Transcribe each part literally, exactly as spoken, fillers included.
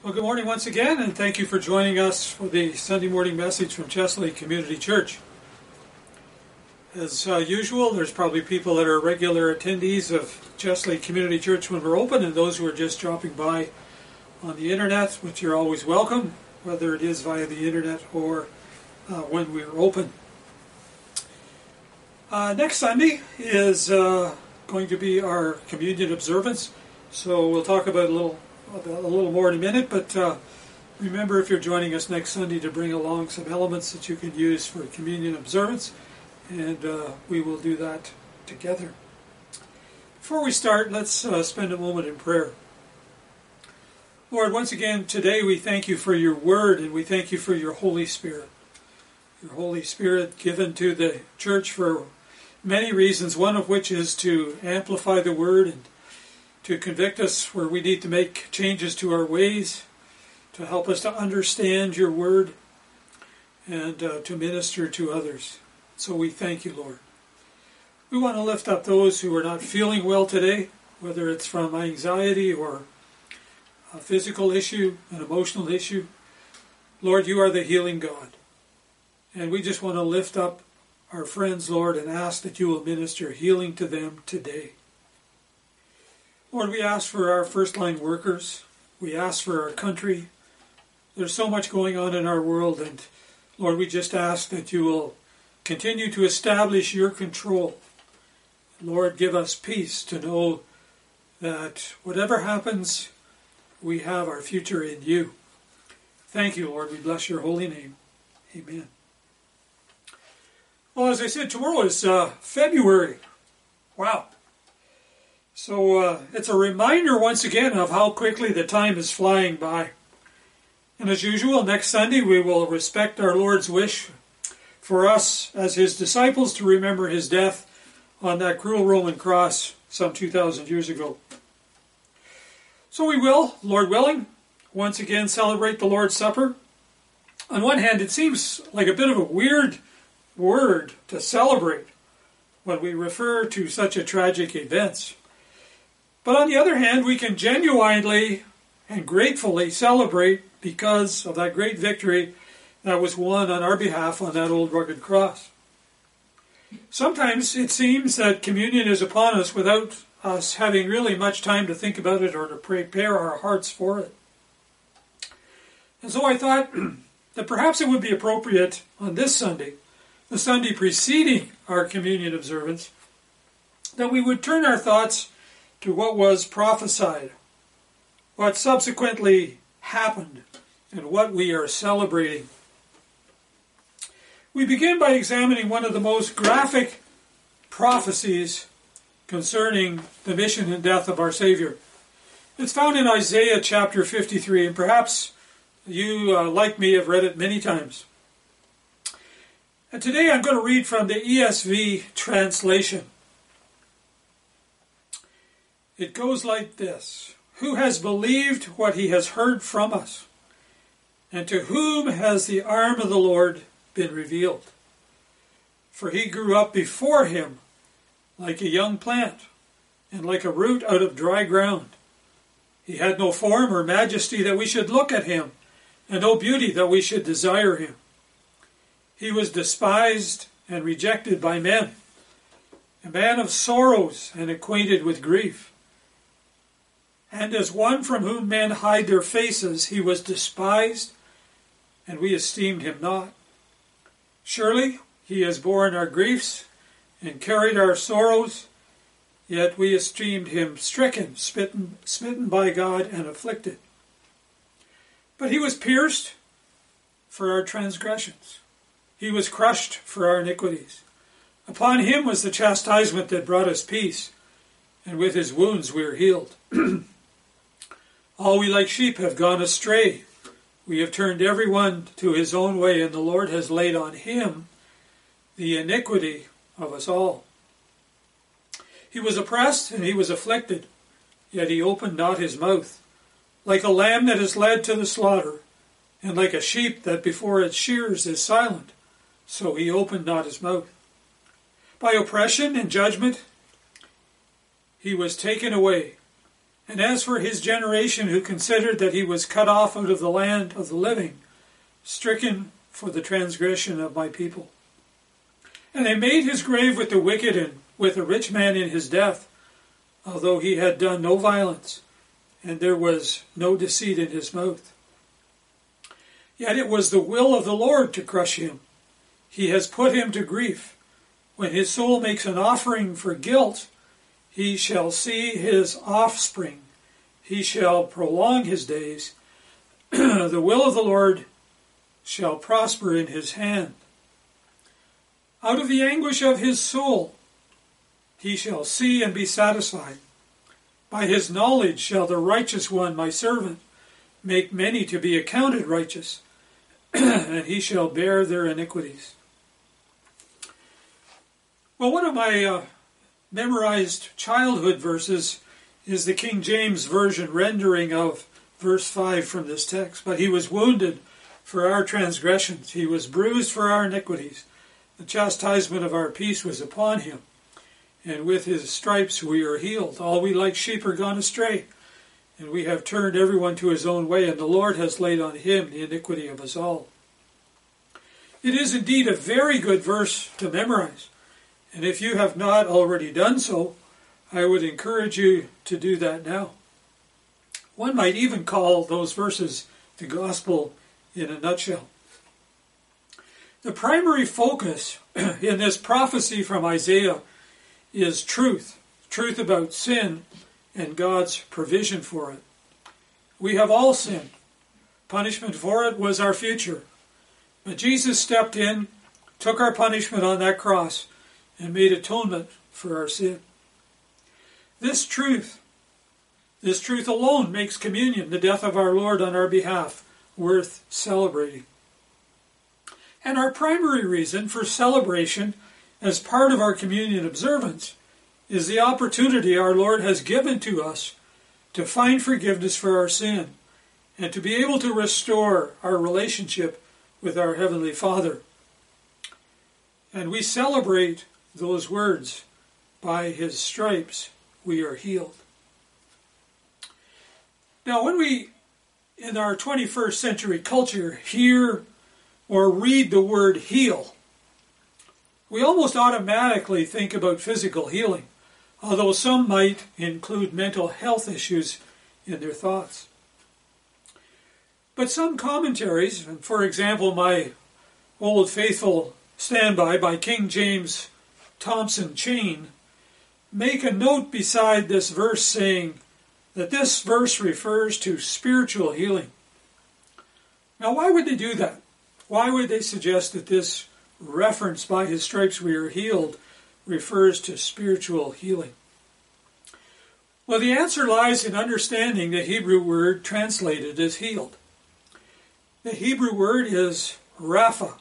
Well, good morning once again, and thank you for joining us for the Sunday morning message from Chesley Community Church. As uh, usual, there's probably people that are regular attendees of Chesley Community Church when we're open, and those who are just dropping by on the internet, which you're always welcome, whether it is via the internet or uh, when we're open. Uh, next Sunday is uh, going to be our communion observance, so we'll talk about a little a little more in a minute, but uh, remember, if you're joining us next Sunday, to bring along some elements that you can use for communion observance, and uh, we will do that together. Before we start, let's uh, spend a moment in prayer. Lord, once again today we thank you for your word, and we thank you for your Holy Spirit. Your Holy Spirit given to the church for many reasons, one of which is to amplify the word and to convict us where we need to make changes to our ways, to help us to understand your word, and uh, to minister to others. So we thank you, Lord. We want to lift up those who are not feeling well today, whether it's from anxiety or a physical issue, an emotional issue. Lord, you are the healing God. And we just want to lift up our friends, Lord, and ask that you will minister healing to them today. Lord, we ask for our first-line workers. We ask for our country. There's so much going on in our world, and Lord, we just ask that you will continue to establish your control. Lord, give us peace to know that whatever happens, we have our future in you. Thank you, Lord. We bless your holy name. Amen. Well, as I said, tomorrow is uh, February. Wow. So uh, it's a reminder once again of how quickly the time is flying by. And as usual, next Sunday we will respect our Lord's wish for us as his disciples to remember his death on that cruel Roman cross some two thousand years ago. So we will, Lord willing, once again celebrate the Lord's Supper. On one hand, it seems like a bit of a weird word to celebrate when we refer to such a tragic events. But on the other hand, we can genuinely and gratefully celebrate because of that great victory that was won on our behalf on that old rugged cross. Sometimes it seems that communion is upon us without us having really much time to think about it or to prepare our hearts for it. And so I thought that perhaps it would be appropriate on this Sunday, the Sunday preceding our communion observance, that we would turn our thoughts to what was prophesied, what subsequently happened, and what we are celebrating. We begin by examining one of the most graphic prophecies concerning the mission and death of our Savior. It's found in Isaiah chapter fifty-three, and perhaps you, uh, like me, have read it many times. And today I'm going to read from the E S V translation. It goes like this: Who has believed what he has heard from us? And to whom has the arm of the Lord been revealed? For he grew up before him like a young plant, and like a root out of dry ground. He had no form or majesty that we should look at him, and no beauty that we should desire him. He was despised and rejected by men, a man of sorrows and acquainted with grief. And as one from whom men hide their faces, he was despised, and we esteemed him not. Surely he has borne our griefs and carried our sorrows, yet we esteemed him stricken, smitten, smitten by God, and afflicted. But he was pierced for our transgressions. He was crushed for our iniquities. Upon him was the chastisement that brought us peace, and with his wounds we are healed. All we like sheep have gone astray. We have turned every one to his own way, and the Lord has laid on him the iniquity of us all. He was oppressed and he was afflicted, yet he opened not his mouth. Like a lamb that is led to the slaughter, and like a sheep that before its shears is silent, so he opened not his mouth. By oppression and judgment he was taken away. And as for his generation, who considered that he was cut off out of the land of the living, stricken for the transgression of my people. And they made his grave with the wicked and with a rich man in his death, although he had done no violence, and there was no deceit in his mouth. Yet it was the will of the Lord to crush him. He has put him to grief. When his soul makes an offering for guilt, he shall see his offspring. He shall prolong his days. The will of the Lord shall prosper in his hand. Out of the anguish of his soul he shall see and be satisfied. By his knowledge shall the righteous one, my servant, make many to be accounted righteous, and he shall bear their iniquities. Well, one of my uh, memorized childhood verses is the King James Version rendering of verse five from this text. But he was wounded for our transgressions. He was bruised for our iniquities. The chastisement of our peace was upon him. And with his stripes we are healed. All we like sheep are gone astray, and we have turned everyone to his own way, and the Lord has laid on him the iniquity of us all. It is indeed a very good verse to memorize. And if you have not already done so, I would encourage you to do that now. One might even call those verses the gospel in a nutshell. The primary focus in this prophecy from Isaiah is truth. Truth about sin and God's provision for it. We have all sinned. Punishment for it was our future. But Jesus stepped in, took our punishment on that cross, and made atonement for our sin. This truth, this truth alone makes communion, the death of our Lord on our behalf, worth celebrating. And our primary reason for celebration as part of our communion observance is the opportunity our Lord has given to us to find forgiveness for our sin and to be able to restore our relationship with our Heavenly Father. And we celebrate those words, by his stripes we are healed. Now, when we, in our twenty-first century culture, hear or read the word heal, we almost automatically think about physical healing, although some might include mental health issues in their thoughts. But some commentaries, and for example, my old faithful standby by King James Thompson Chain, make a note beside this verse saying that this verse refers to spiritual healing. Now, why would they do that? Why would they suggest that this reference, by his stripes we are healed, refers to spiritual healing? Well, the answer lies in understanding the Hebrew word translated as healed. The Hebrew word is rapha.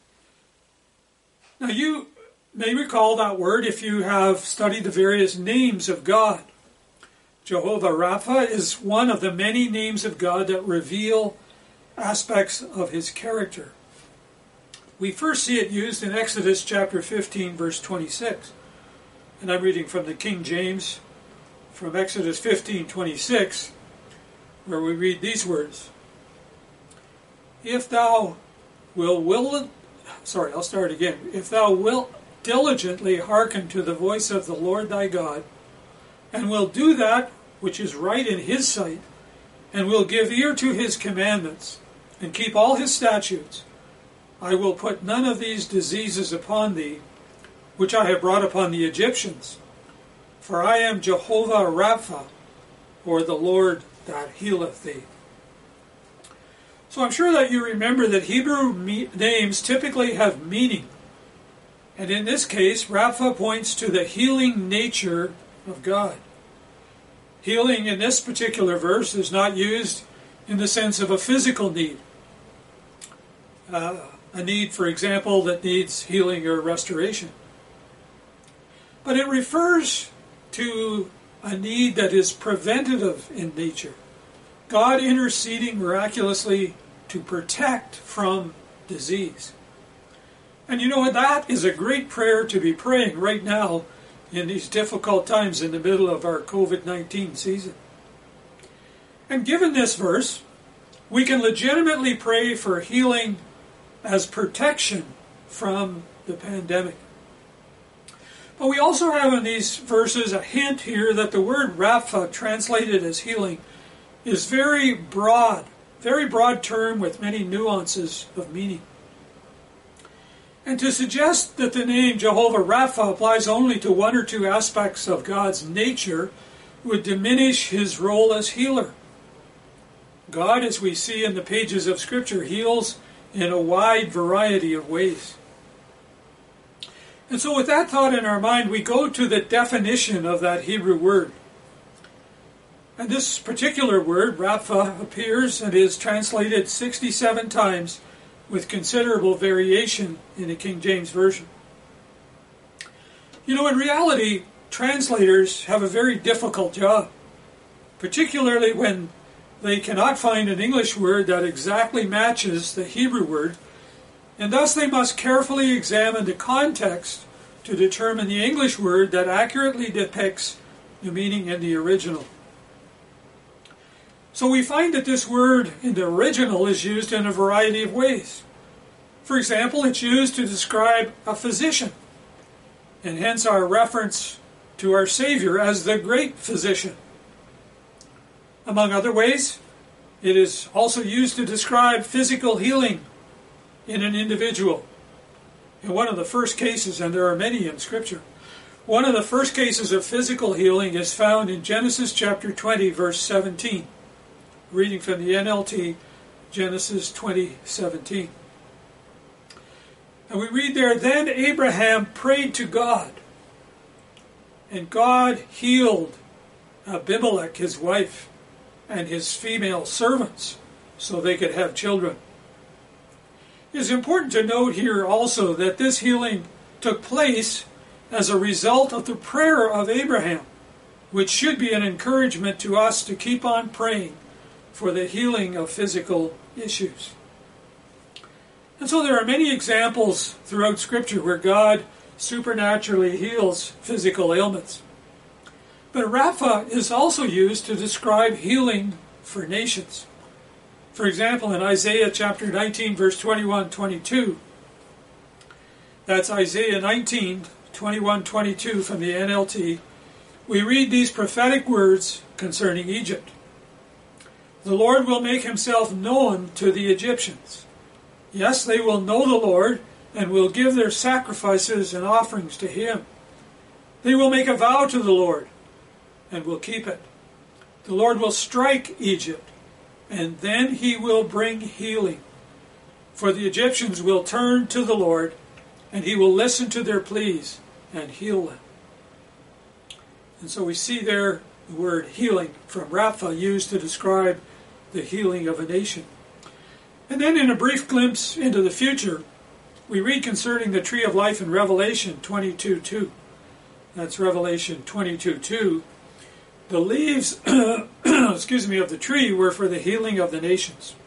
Now, you may recall that word if you have studied the various names of God. Jehovah Rapha is one of the many names of God that reveal aspects of his character. We first see it used in Exodus chapter fifteen, verse twenty-six. And I'm reading from the King James, from Exodus fifteen, twenty-six, where we read these words. If thou will, will sorry, I'll start again. If thou wilt diligently hearken to the voice of the Lord thy God, and will do that which is right in his sight, and will give ear to his commandments, and keep all his statutes, I will put none of these diseases upon thee, which I have brought upon the Egyptians. For I am Jehovah Rapha, or the Lord that healeth thee. So I'm sure that you remember that Hebrew me- names typically have meaning. And in this case, Rapha points to the healing nature of God. Healing in this particular verse is not used in the sense of a physical need. Uh, a need, for example, that needs healing or restoration. But it refers to a need that is preventative in nature. God interceding miraculously to protect from disease. And you know what? That is a great prayer to be praying right now in these difficult times in the middle of our covid nineteen season. And given this verse, we can legitimately pray for healing as protection from the pandemic. But we also have in these verses a hint here that the word Rapha, translated as healing, is very broad, very broad term with many nuances of meaning. And to suggest that the name Jehovah Rapha applies only to one or two aspects of God's nature would diminish his role as healer. God, as we see in the pages of Scripture, heals in a wide variety of ways. And so with that thought in our mind, we go to the definition of that Hebrew word. And this particular word, Rapha, appears and is translated sixty-seven times with considerable variation in the King James Version. You know, in reality, translators have a very difficult job, particularly when they cannot find an English word that exactly matches the Hebrew word, and thus they must carefully examine the context to determine the English word that accurately depicts the meaning in the original. So we find that this word in the original is used in a variety of ways. For example, it's used to describe a physician, and hence our reference to our Savior as the great physician. Among other ways, it is also used to describe physical healing in an individual. In one of the first cases, and there are many in Scripture, one of the first cases of physical healing is found in Genesis chapter twenty, verse seventeen. Reading from the N L T, Genesis twenty, seventeen. And we read there, "Then Abraham prayed to God, and God healed Abimelech, his wife, and his female servants, so they could have children." It is important to note here also that this healing took place as a result of the prayer of Abraham, which should be an encouragement to us to keep on praying for the healing of physical issues. And so there are many examples throughout Scripture where God supernaturally heals physical ailments. But Rapha is also used to describe healing for nations. For example, in Isaiah chapter nineteen, verse twenty-one, twenty-two, that's Isaiah nineteen, twenty-one, twenty-two from the N L T, we read these prophetic words concerning Egypt. "The Lord will make himself known to the Egyptians. Yes, they will know the Lord and will give their sacrifices and offerings to him. They will make a vow to the Lord and will keep it. The Lord will strike Egypt, and then he will bring healing. For the Egyptians will turn to the Lord, and he will listen to their pleas and heal them." And so we see there the word healing from Rapha used to describe the healing of a nation. And then in a brief glimpse into the future, we read concerning the tree of life in Revelation twenty-two two. That's Revelation twenty-two two. The leaves excuse me, of the tree were for the healing of the nations.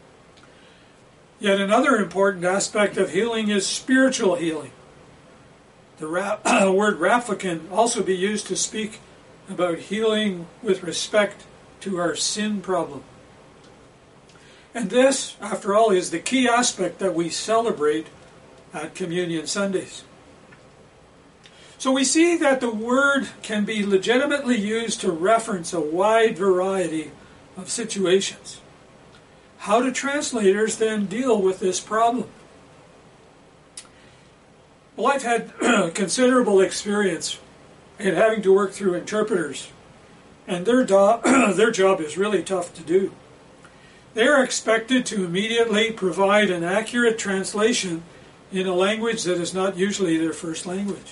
Yet another important aspect of healing is spiritual healing. The ra- word Rapha can also be used to speak about healing with respect to our sin problem. And this, after all, is the key aspect that we celebrate at Communion Sundays. So we see that the word can be legitimately used to reference a wide variety of situations. How do translators then deal with this problem? Well, I've had considerable experience in having to work through interpreters, and their, do- their job is really tough to do. They are expected to immediately provide an accurate translation in a language that is not usually their first language.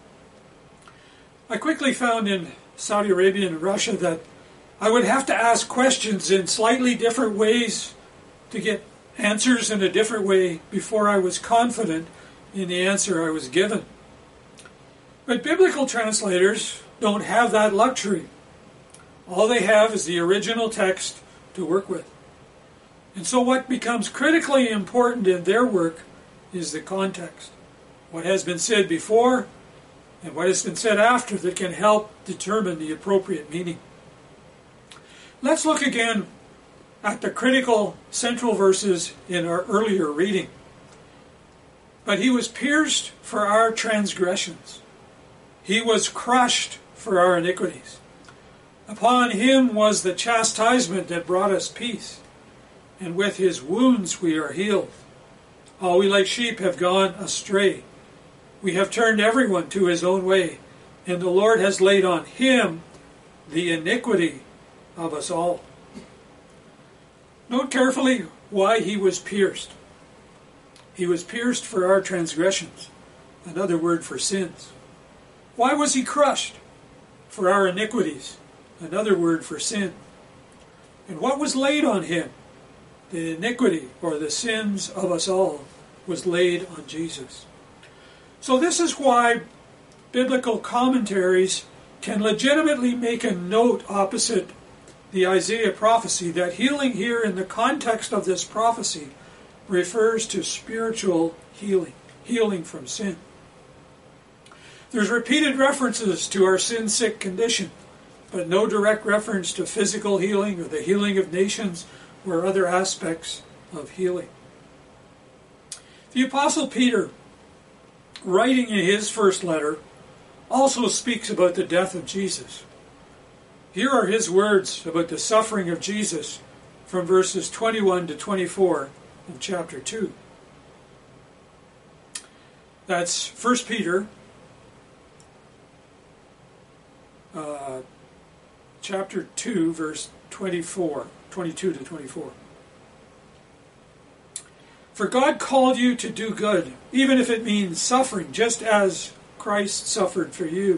I quickly found in Saudi Arabia and Russia that I would have to ask questions in slightly different ways to get answers in a different way before I was confident in the answer I was given. But biblical translators don't have that luxury. All they have is the original text to work with. And so what becomes critically important in their work is the context. What has been said before and what has been said after that can help determine the appropriate meaning. Let's look again at the critical central verses in our earlier reading. But he was pierced for our transgressions. He was crushed for our iniquities. Upon him was the chastisement that brought us peace, and with his wounds we are healed. All we like sheep have gone astray. We have turned everyone to his own way, and the Lord has laid on him the iniquity of us all. Note carefully why he was pierced. He was pierced for our transgressions, another word for sins. Why was he crushed? For our iniquities, another word for sin. And what was laid on him? The iniquity, or the sins of us all, was laid on Jesus. So this is why biblical commentaries can legitimately make a note opposite the Isaiah prophecy that healing here in the context of this prophecy refers to spiritual healing, healing from sin. There's repeated references to our sin-sick condition, but no direct reference to physical healing or the healing of nations or other aspects of healing. The Apostle Peter, writing in his first letter, also speaks about the death of Jesus. Here are his words about the suffering of Jesus from verses twenty-one to twenty-four of chapter two. That's First Peter uh, chapter two, verse twenty-four, twenty-two to twenty-four. For God called you to do good, even if it means suffering, just as Christ suffered for you.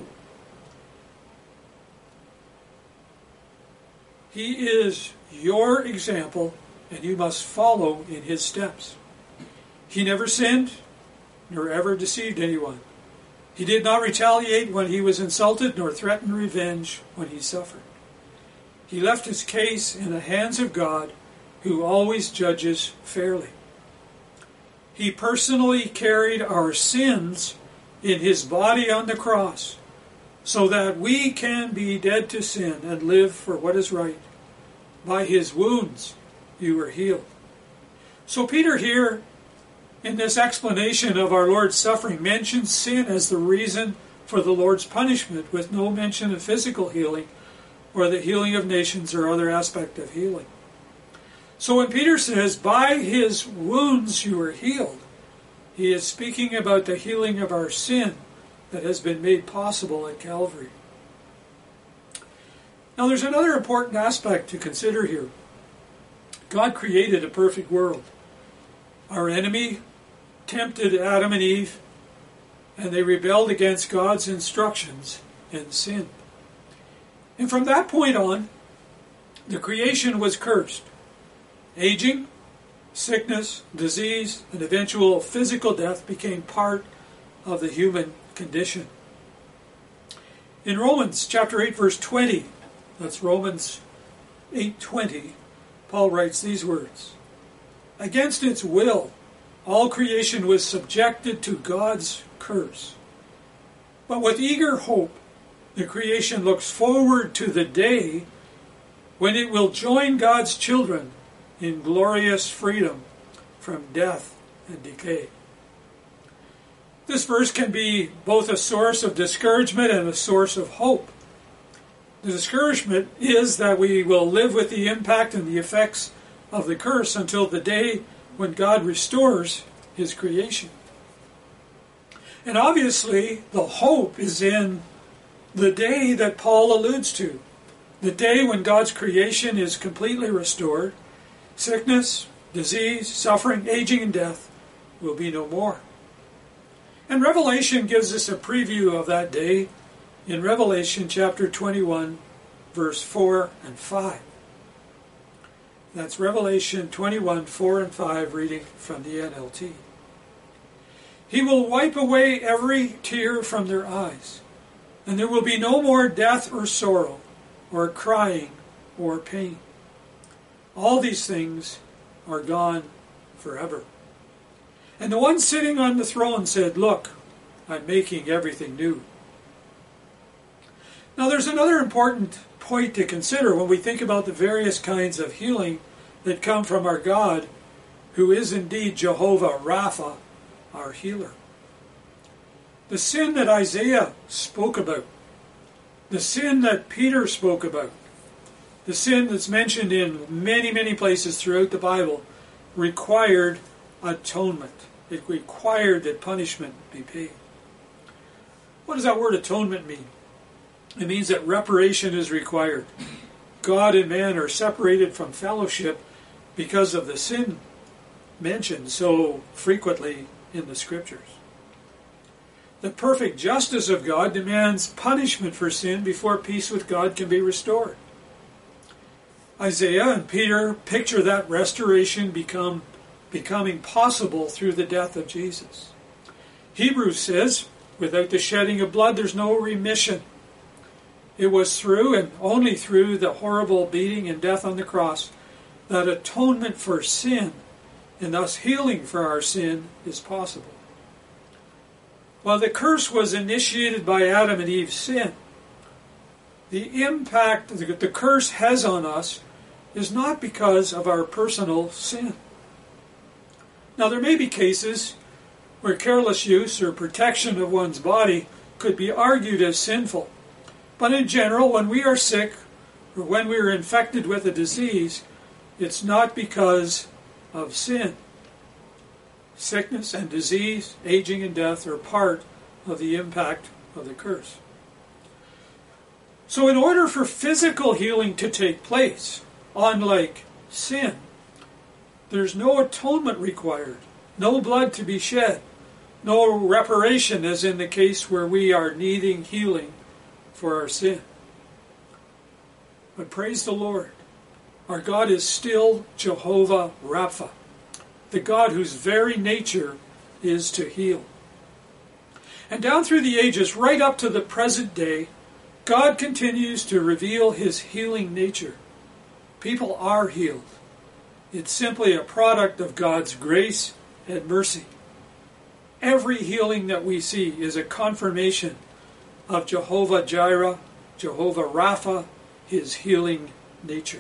He is your example, and you must follow in his steps. He never sinned, nor ever deceived anyone. He did not retaliate when he was insulted, nor threaten revenge when he suffered. He left his case in the hands of God, who always judges fairly. He personally carried our sins in his body on the cross, so that we can be dead to sin and live for what is right. By his wounds you were healed. So Peter here, in this explanation of our Lord's suffering, mentions sin as the reason for the Lord's punishment, with no mention of physical healing or the healing of nations or other aspect of healing. So when Peter says, by his wounds you were healed, he is speaking about the healing of our sin that has been made possible at Calvary. Now there's another important aspect to consider here. God created a perfect world. Our enemy tempted Adam and Eve, and they rebelled against God's instructions and sinned. And from that point on, the creation was cursed. Aging, sickness, disease, and eventual physical death became part of the human condition. In Romans chapter eight, verse twenty, that's Romans eight twenty, Paul writes these words: against its will, all creation was subjected to God's curse. But with eager hope, the creation looks forward to the day when it will join God's children in glorious freedom from death and decay. This verse can be both a source of discouragement and a source of hope. The discouragement is that we will live with the impact and the effects of the curse until the day when God restores his creation. And obviously, the hope is in the day that Paul alludes to, the day when God's creation is completely restored. Sickness, disease, suffering, aging, and death will be no more. And Revelation gives us a preview of that day in Revelation chapter twenty-one, verse four and five. That's Revelation twenty-one, four and five, reading from the N L T. He will wipe away every tear from their eyes, and there will be no more death or sorrow, or crying or pain. All these things are gone forever. And the one sitting on the throne said, look, I'm making everything new. Now there's another important point to consider when we think about the various kinds of healing that come from our God, who is indeed Jehovah Rapha, our healer. The sin that Isaiah spoke about, the sin that Peter spoke about, the sin that's mentioned in many, many places throughout the Bible, required atonement. It required that punishment be paid. What does that word atonement mean? It means that reparation is required. God and man are separated from fellowship because of the sin mentioned so frequently in the Scriptures. The perfect justice of God demands punishment for sin before peace with God can be restored. Isaiah and Peter picture that restoration become, becoming possible through the death of Jesus. Hebrews says, without the shedding of blood, there's no remission. It was through and only through the horrible beating and death on the cross that atonement for sin and thus healing for our sin is possible. While the curse was initiated by Adam and Eve's sin, the impact that the curse has on us is not because of our personal sin. Now, there may be cases where careless use or protection of one's body could be argued as sinful. But in general, when we are sick or when we are infected with a disease, it's not because of sin. Sickness and disease, aging and death are part of the impact of the curse. So in order for physical healing to take place, unlike sin, there's no atonement required, no blood to be shed, no reparation as in the case where we are needing healing for our sin. But praise the Lord, our God is still Jehovah Rapha, the God whose very nature is to heal. And down through the ages, right up to the present day, God continues to reveal his healing nature. People are healed. It's simply a product of God's grace and mercy. Every healing that we see is a confirmation of Jehovah Jireh, Jehovah Rapha, his healing nature.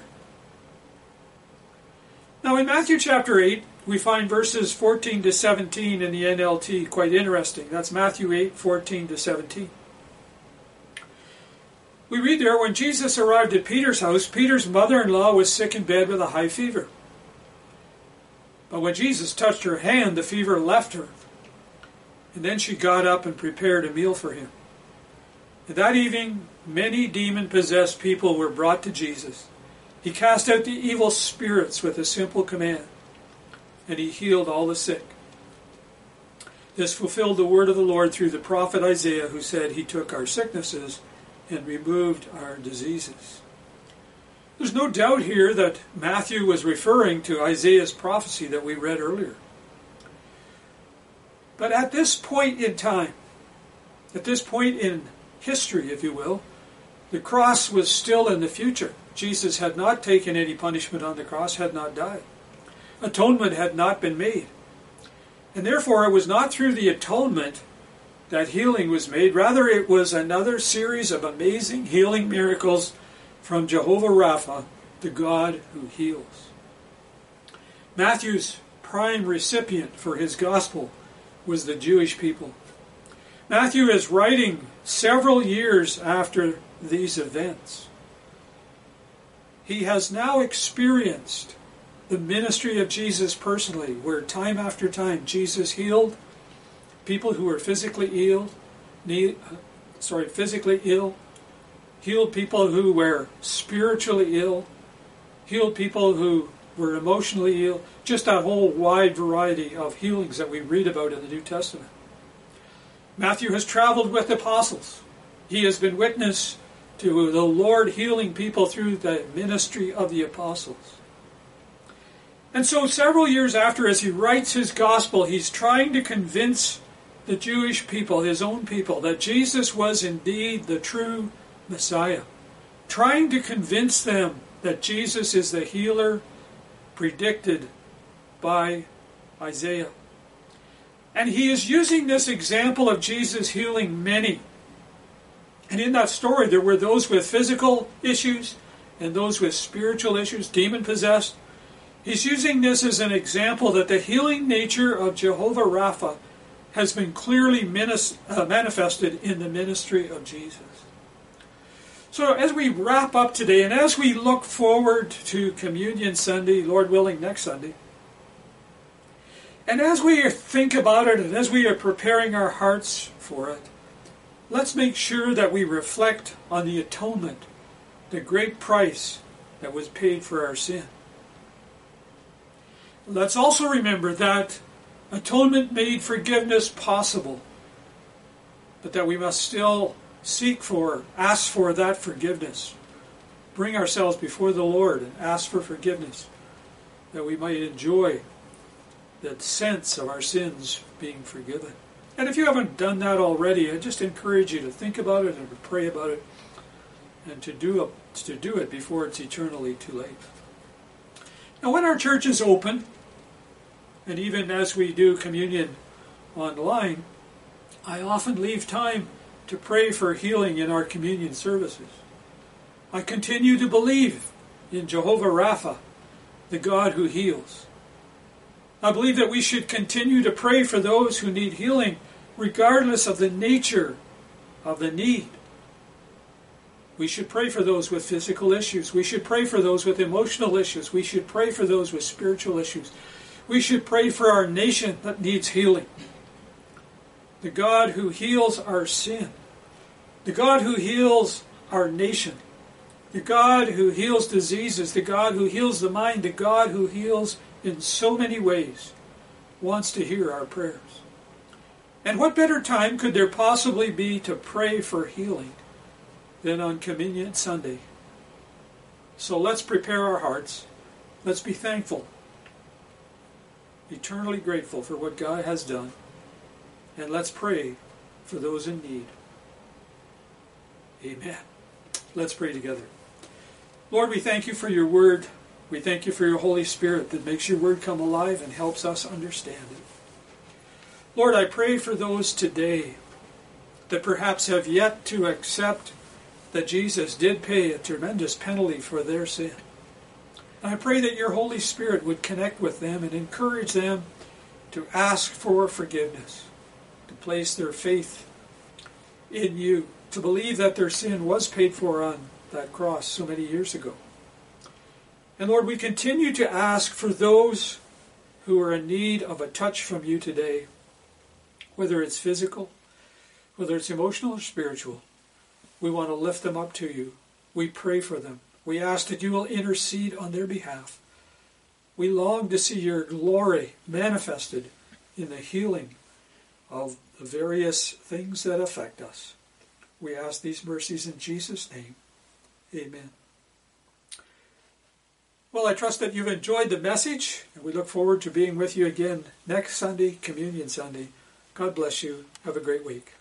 Now in Matthew chapter eight, we find verses fourteen to seventeen in the N L T quite interesting. That's Matthew eight, fourteen to seventeen. We read there, when Jesus arrived at Peter's house, Peter's mother-in-law was sick in bed with a high fever. But when Jesus touched her hand, the fever left her. And then she got up and prepared a meal for him. And that evening, many demon-possessed people were brought to Jesus. He cast out the evil spirits with a simple command, and he healed all the sick. This fulfilled the word of the Lord through the prophet Isaiah, who said, he took our sicknesses and removed our diseases. There's no doubt here that Matthew was referring to Isaiah's prophecy that we read earlier. But at this point in time, at this point in history, if you will, the cross was still in the future. Jesus had not taken any punishment on the cross, had not died. Atonement had not been made. And therefore it was not through the atonement that healing was made. Rather, it was another series of amazing healing miracles from Jehovah Rapha, the God who heals. Matthew's prime recipient for his gospel was the Jewish people. Matthew is writing several years after these events. He has now experienced the ministry of Jesus personally, where time after time Jesus healed people who were physically ill, sorry, physically ill, healed people who were spiritually ill, healed people who were emotionally ill, just that whole wide variety of healings that we read about in the New Testament. Matthew has traveled with apostles. He has been witness to the Lord healing people through the ministry of the apostles. And so several years after, as he writes his gospel, he's trying to convince the Jewish people, his own people, that Jesus was indeed the true Messiah. Trying to convince them that Jesus is the healer predicted by Isaiah. And he is using this example of Jesus healing many And in that story, there were those with physical issues and those with spiritual issues, demon-possessed. He's using this as an example that the healing nature of Jehovah Rapha has been clearly minis- uh, manifested in the ministry of Jesus. So as we wrap up today, and as we look forward to Communion Sunday, Lord willing, next Sunday, and as we think about it, and as we are preparing our hearts for it, let's make sure that we reflect on the atonement, the great price that was paid for our sin. Let's also remember that atonement made forgiveness possible, but that we must still seek for, ask for that forgiveness. Bring ourselves before the Lord and ask for forgiveness, that we might enjoy that sense of our sins being forgiven. And if you haven't done that already, I just encourage you to think about it and to pray about it and to do it, to do it before it's eternally too late. Now, when our church is open, and even as we do communion online, I often leave time to pray for healing in our communion services. I continue to believe in Jehovah Rapha, the God who heals. I believe that we should continue to pray for those who need healing, regardless of the nature of the need. We should pray for those with physical issues. We should pray for those with emotional issues. We should pray for those with spiritual issues. We should pray for our nation that needs healing. The God who heals our sin. The God who heals our nation. The God who heals diseases. The God who heals the mind. The God who heals in so many ways wants to hear our prayers. And what better time could there possibly be to pray for healing than on Communion Sunday? So let's prepare our hearts. Let's be thankful, eternally grateful for what God has done. And let's pray for those in need. Amen. Let's pray together. Lord, we thank you for your word. We thank you for your Holy Spirit that makes your word come alive and helps us understand it. Lord, I pray for those today that perhaps have yet to accept that Jesus did pay a tremendous penalty for their sin. And I pray that your Holy Spirit would connect with them and encourage them to ask for forgiveness, to place their faith in you, to believe that their sin was paid for on that cross so many years ago. And Lord, we continue to ask for those who are in need of a touch from you today, whether it's physical, whether it's emotional or spiritual. We want to lift them up to you. We pray for them. We ask that you will intercede on their behalf. We long to see your glory manifested in the healing of the various things that affect us. We ask these mercies in Jesus' name. Amen. Well, I trust that you've enjoyed the message, and we look forward to being with you again next Sunday, Communion Sunday. God bless you. Have a great week.